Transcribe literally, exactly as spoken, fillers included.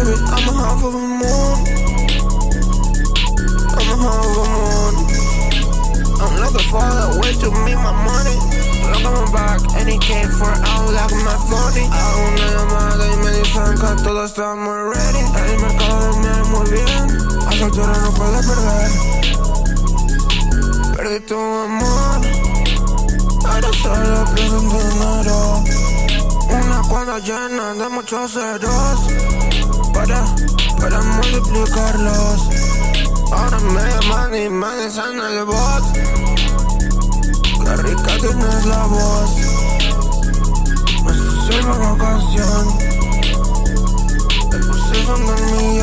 baby, I'm a half of a moon. I'm a half of a moon. I'm looking for the way to make my money. Look at my back, any K for out like my forty. Hago una llamada y me dicen que todo está muy ready. El mercado me ve muy bien, a esa altura no puede perder. Perdí tu amor, ahora solo pienso en dinero. Una cuadra llena de muchos ceros para, para multiplicarlos. Ahora me llaman y me dicen el voz. Qué rica tienes la voz. Me sirve la canción. Te puse en mi